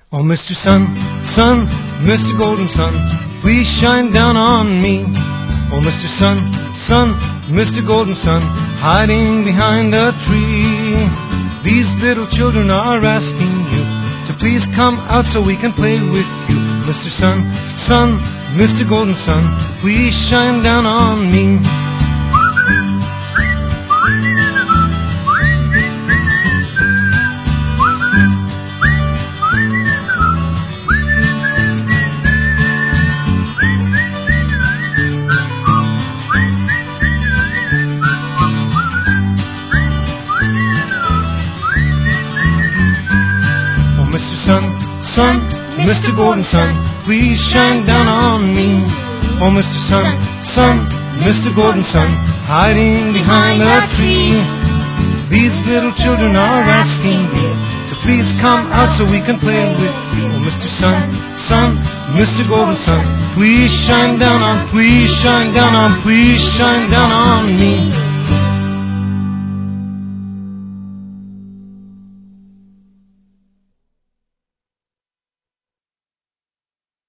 Oh, Mr. Sun, Sun, Mr. Golden Sun, please shine down on me. Oh, Mr. Sun, Sun, Mr. Golden Sun, hiding behind a tree. These little children are asking you to please come out so we can play with you. Mr. Sun, Sun, Mr. Golden Sun, please shine down on me. Mr. Sun, Sun, Mr. Golden Sun, please shine down on me. Oh, Mr. Sun, Sun, Mr. Golden Sun, hiding behind a tree. These little children are asking you to please come out so we can play with you. Oh, Mr. Sun, Sun, Mr. Golden Sun, please shine down on, please shine down on, please shine down on me.